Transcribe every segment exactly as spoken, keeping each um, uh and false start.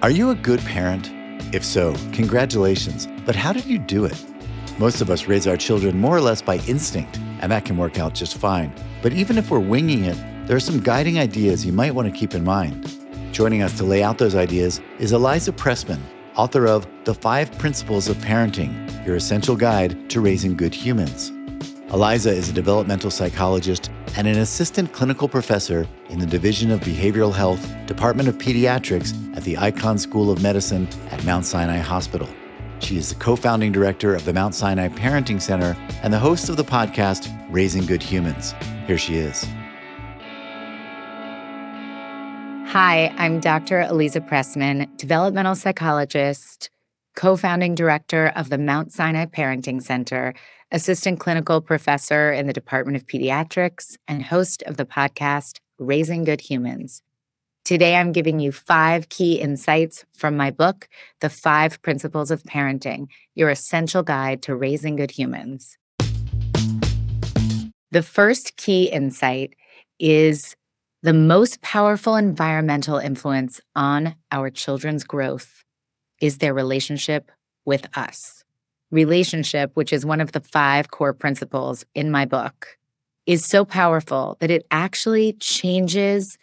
Are you a good parent? If so, congratulations. But how did you do it? Most of us raise our children more or less by instinct, and that can work out just fine. But even if we're winging it, there are some guiding ideas you might want to keep in mind. Joining us to lay out those ideas is Eliza Pressman, author of The Five Principles of Parenting, Your Essential Guide to Raising Good Humans. Eliza is a developmental psychologist and an assistant clinical professor in the Division of Behavioral Health, Department of Pediatrics at the Icahn School of Medicine at Mount Sinai Hospital. She is the co-founding director of the Mount Sinai Parenting Center and the host of the podcast, Raising Good Humans. Here she is. Hi, I'm Doctor Eliza Pressman, developmental psychologist, co-founding director of the Mount Sinai Parenting Center, assistant clinical professor in the Department of Pediatrics, and host of the podcast, Raising Good Humans. Today, I'm giving you five key insights from my book, The Five Principles of Parenting, Your Essential Guide to Raising Good Humans. The first key insight is the most powerful environmental influence on our children's growth is their relationship with us. Relationship, which is one of the five core principles in my book, is so powerful that it actually changes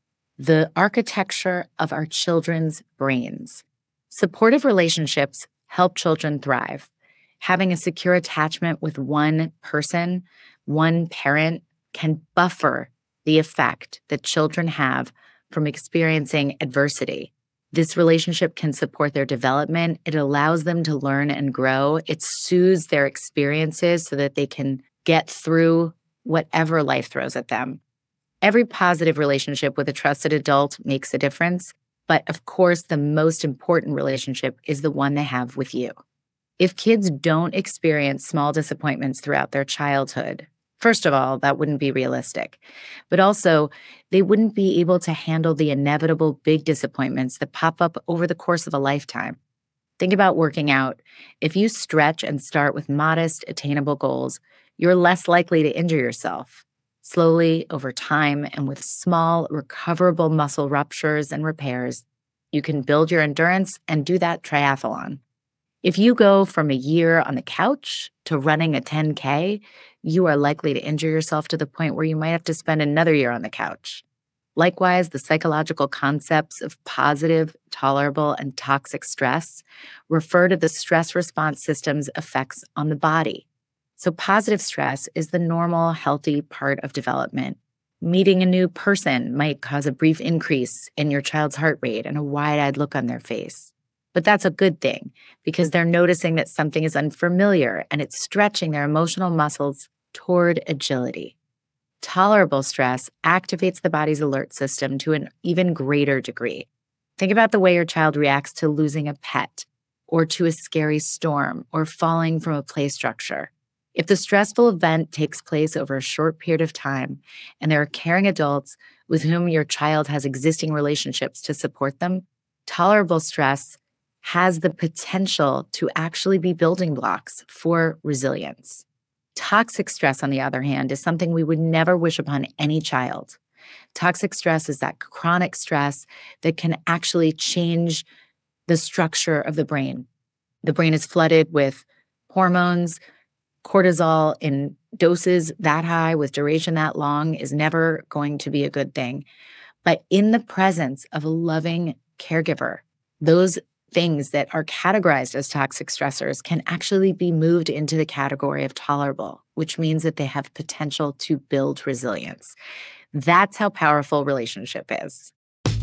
the architecture of our children's brains. Supportive relationships help children thrive. Having a secure attachment with one person, one parent, can buffer the effect that children have from experiencing adversity. This relationship can support their development. It allows them to learn and grow. It soothes their experiences so that they can get through whatever life throws at them. Every positive relationship with a trusted adult makes a difference, but of course, the most important relationship is the one they have with you. If kids don't experience small disappointments throughout their childhood, first of all, that wouldn't be realistic. But also, they wouldn't be able to handle the inevitable big disappointments that pop up over the course of a lifetime. Think about working out. If you stretch and start with modest, attainable goals, you're less likely to injure yourself. Slowly, over time, and with small, recoverable muscle ruptures and repairs, you can build your endurance and do that triathlon. If you go from a year on the couch to running a ten K, you are likely to injure yourself to the point where you might have to spend another year on the couch. Likewise, the psychological concepts of positive, tolerable, and toxic stress refer to the stress response system's effects on the body. So positive stress is the normal, healthy part of development. Meeting a new person might cause a brief increase in your child's heart rate and a wide-eyed look on their face. But that's a good thing because they're noticing that something is unfamiliar and it's stretching their emotional muscles toward agility. Tolerable stress activates the body's alert system to an even greater degree. Think about the way your child reacts to losing a pet or to a scary storm or falling from a play structure. If the stressful event takes place over a short period of time and there are caring adults with whom your child has existing relationships to support them, tolerable stress has the potential to actually be building blocks for resilience. Toxic stress, on the other hand, is something we would never wish upon any child. Toxic stress is that chronic stress that can actually change the structure of the brain. The brain is flooded with hormones. Cortisol in doses that high with duration that long is never going to be a good thing. But in the presence of a loving caregiver, those things that are categorized as toxic stressors can actually be moved into the category of tolerable, which means that they have potential to build resilience. That's how powerful relationship is.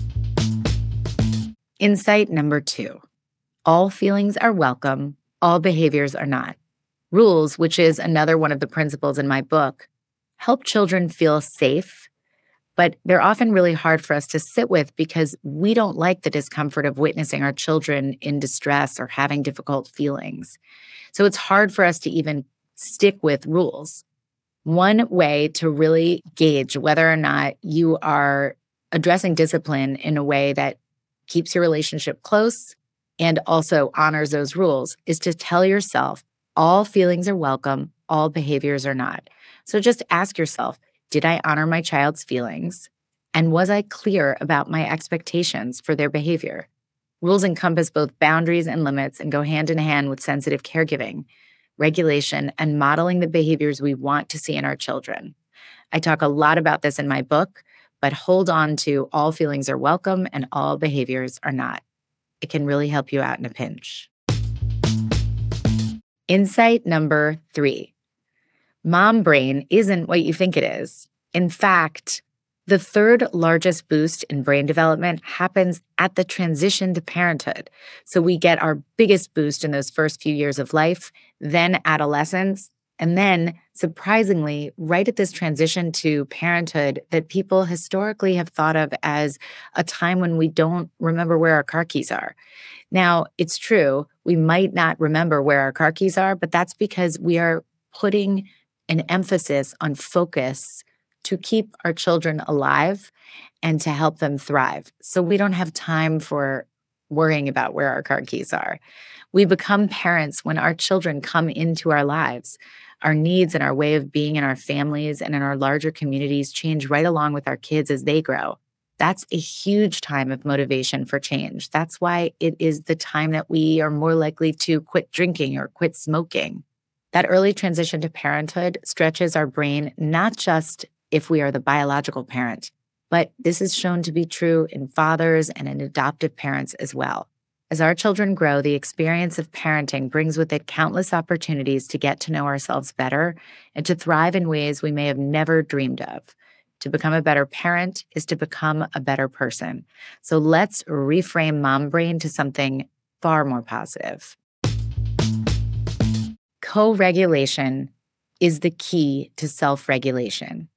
Insight number two, all feelings are welcome, all behaviors are not. Rules, which is another one of the principles in my book, help children feel safe, but they're often really hard for us to sit with because we don't like the discomfort of witnessing our children in distress or having difficult feelings. So it's hard for us to even stick with rules. One way to really gauge whether or not you are addressing discipline in a way that keeps your relationship close and also honors those rules is to tell yourself, all feelings are welcome, all behaviors are not. So just ask yourself, did I honor my child's feelings? And was I clear about my expectations for their behavior? Rules encompass both boundaries and limits and go hand in hand with sensitive caregiving, regulation, and modeling the behaviors we want to see in our children. I talk a lot about this in my book, but hold on to all feelings are welcome and all behaviors are not. It can really help you out in a pinch. Insight number three. Mom brain isn't what you think it is. In fact, the third largest boost in brain development happens at the transition to parenthood. So we get our biggest boost in those first few years of life, then adolescence, and then, surprisingly, right at this transition to parenthood that people historically have thought of as a time when we don't remember where our car keys are. Now, it's true, we might not remember where our car keys are, but that's because we are putting an emphasis on focus to keep our children alive and to help them thrive. So we don't have time for worrying about where our car keys are. We become parents when our children come into our lives. Our needs and our way of being in our families and in our larger communities change right along with our kids as they grow. That's a huge time of motivation for change. That's why it is the time that we are more likely to quit drinking or quit smoking. That early transition to parenthood stretches our brain, not just if we are the biological parent, but this is shown to be true in fathers and in adoptive parents as well. As our children grow, the experience of parenting brings with it countless opportunities to get to know ourselves better and to thrive in ways we may have never dreamed of. To become a better parent is to become a better person. So let's reframe mom brain to something far more positive. Co-regulation is the key to self-regulation.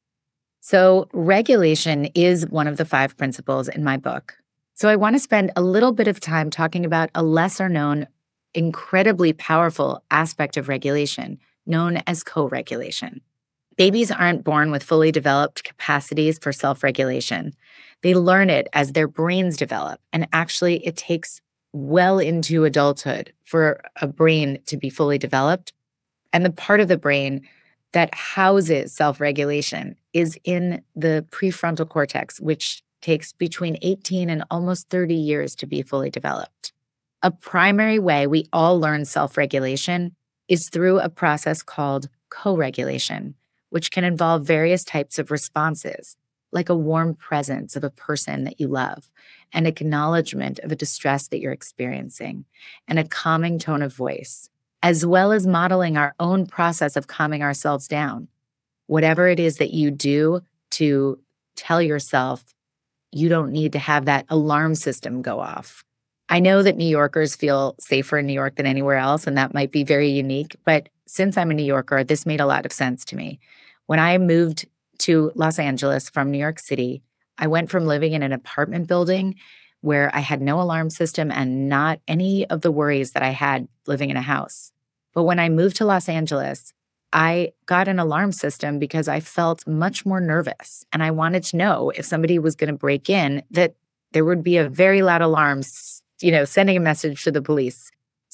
So regulation is one of the five principles in my book. So I want to spend a little bit of time talking about a lesser known, incredibly powerful aspect of regulation known as co-regulation. Babies aren't born with fully developed capacities for self-regulation. They learn it as their brains develop, and actually it takes well into adulthood for a brain to be fully developed. And the part of the brain that houses self-regulation is in the prefrontal cortex, which takes between eighteen and almost thirty years to be fully developed. A primary way we all learn self-regulation is through a process called co-regulation, which can involve various types of responses, like a warm presence of a person that you love, an acknowledgement of a distress that you're experiencing, and a calming tone of voice, as well as modeling our own process of calming ourselves down. Whatever it is that you do to tell yourself you don't need to have that alarm system go off. I know that New Yorkers feel safer in New York than anywhere else, and that might be very unique, but since I'm a New Yorker, this made a lot of sense to me. When I moved to Los Angeles from New York City, I went from living in an apartment building where I had no alarm system and not any of the worries that I had living in a house. But when I moved to Los Angeles, I got an alarm system because I felt much more nervous. And I wanted to know if somebody was going to break in, that there would be a very loud alarm, you know, sending a message to the police.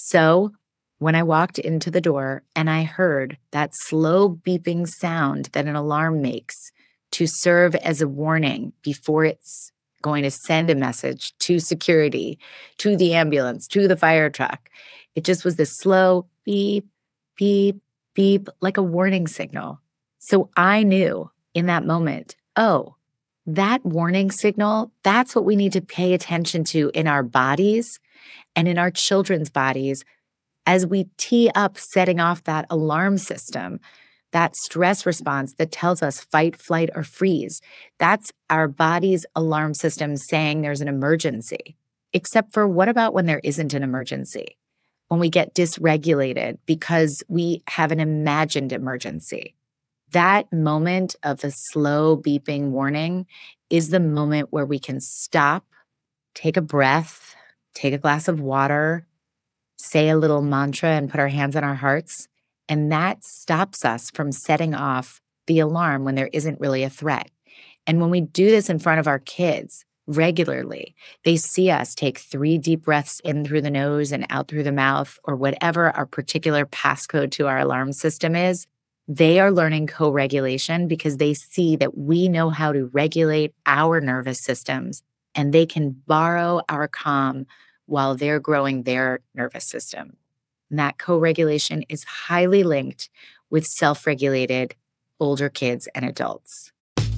So when I walked into the door and I heard that slow beeping sound that an alarm makes to serve as a warning before it's going to send a message to security, to the ambulance, to the fire truck, it just was this slow beep, beep, beep, like a warning signal. So I knew in that moment, oh, that warning signal, that's what we need to pay attention to in our bodies and in our children's bodies as we tee up setting off that alarm system, that stress response that tells us fight, flight, or freeze. That's our body's alarm system saying there's an emergency. Except for what about when there isn't an emergency? When we get dysregulated because we have an imagined emergency. That moment of the slow beeping warning is the moment where we can stop, take a breath, take a glass of water, say a little mantra and put our hands on our hearts. And that stops us from setting off the alarm when there isn't really a threat. And when we do this in front of our kids regularly, they see us take three deep breaths in through the nose and out through the mouth, or whatever our particular passcode to our alarm system is. They are learning co-regulation because they see that we know how to regulate our nervous systems, and they can borrow our calm while they're growing their nervous system. And that co-regulation is highly linked with self-regulated older kids and adults.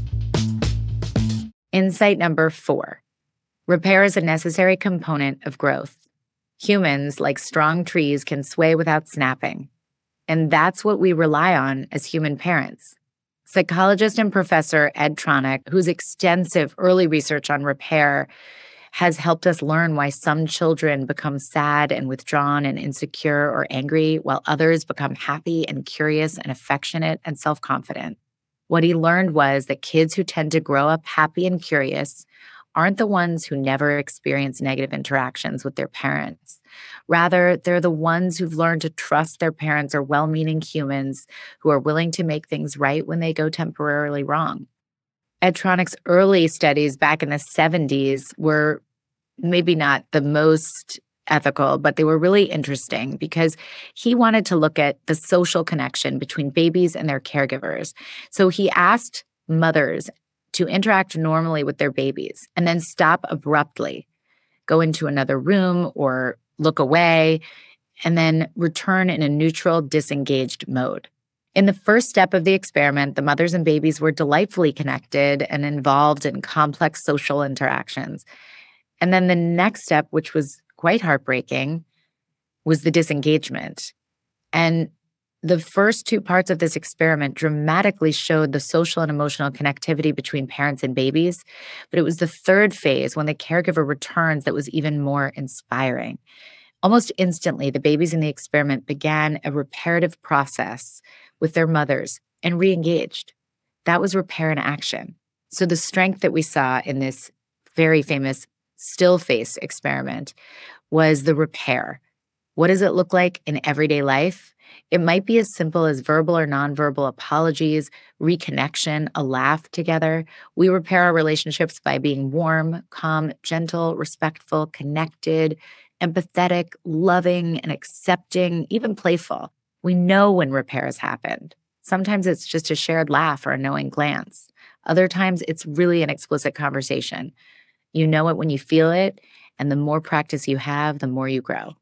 Insight number four, repair is a necessary component of growth. Humans, like strong trees, can sway without snapping. And that's what we rely on as human parents. Psychologist and professor Ed Tronick, whose extensive early research on repair has helped us learn why some children become sad and withdrawn and insecure or angry, while others become happy and curious and affectionate and self-confident. What he learned was that kids who tend to grow up happy and curious aren't the ones who never experience negative interactions with their parents. Rather, they're the ones who've learned to trust their parents are well-meaning humans who are willing to make things right when they go temporarily wrong. Ed Tronick's early studies back in the seventies were maybe not the most ethical, but they were really interesting because he wanted to look at the social connection between babies and their caregivers. So he asked mothers to interact normally with their babies and then stop abruptly, go into another room or look away, and then return in a neutral, disengaged mode. In the first step of the experiment, the mothers and babies were delightfully connected and involved in complex social interactions. And then the next step, which was quite heartbreaking, was the disengagement. And the first two parts of this experiment dramatically showed the social and emotional connectivity between parents and babies. But it was the third phase, when the caregiver returns, that was even more inspiring. Almost instantly, the babies in the experiment began a reparative process with their mothers and re-engaged. That was repair in action. So the strength that we saw in this very famous still face experiment was the repair. What does it look like in everyday life? It might be as simple as verbal or nonverbal apologies, reconnection, a laugh together. We repair our relationships by being warm, calm, gentle, respectful, connected, empathetic, loving, and accepting, even playful. We know when repair has happened. Sometimes it's just a shared laugh or a knowing glance. Other times it's really an explicit conversation. You know it when you feel it, and the more practice you have, the more you grow.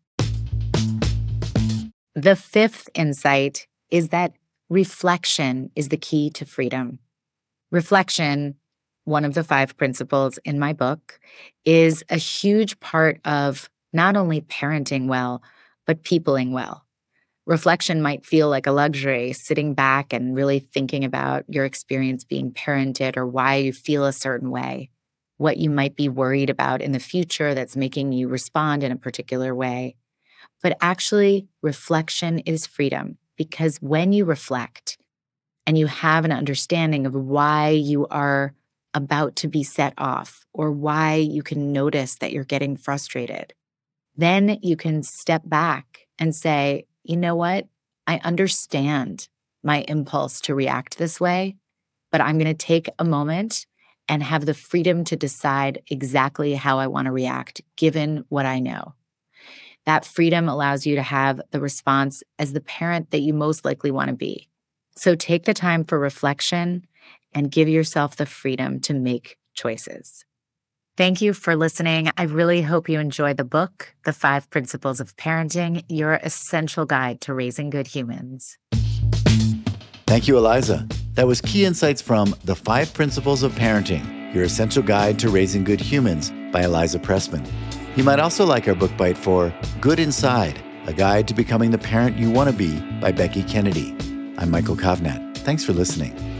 The fifth insight is that reflection is the key to freedom. Reflection, one of the five principles in my book, is a huge part of not only parenting well, but peopling well. Reflection might feel like a luxury, sitting back and really thinking about your experience being parented or why you feel a certain way, what you might be worried about in the future that's making you respond in a particular way. But actually, reflection is freedom, because when you reflect and you have an understanding of why you are about to be set off or why you can notice that you're getting frustrated, then you can step back and say, you know what? I understand my impulse to react this way, but I'm going to take a moment and have the freedom to decide exactly how I want to react, given what I know. That freedom allows you to have the response as the parent that you most likely want to be. So take the time for reflection and give yourself the freedom to make choices. Thank you for listening. I really hope you enjoy the book, The Five Principles of Parenting, your essential guide to raising good humans. Thank you, Eliza. That was key insights from The Five Principles of Parenting, your essential guide to raising good humans by Eliza Pressman. You might also like our book bite for Good Inside, a guide to becoming the parent you want to be by Becky Kennedy. I'm Michael Kovnat. Thanks for listening.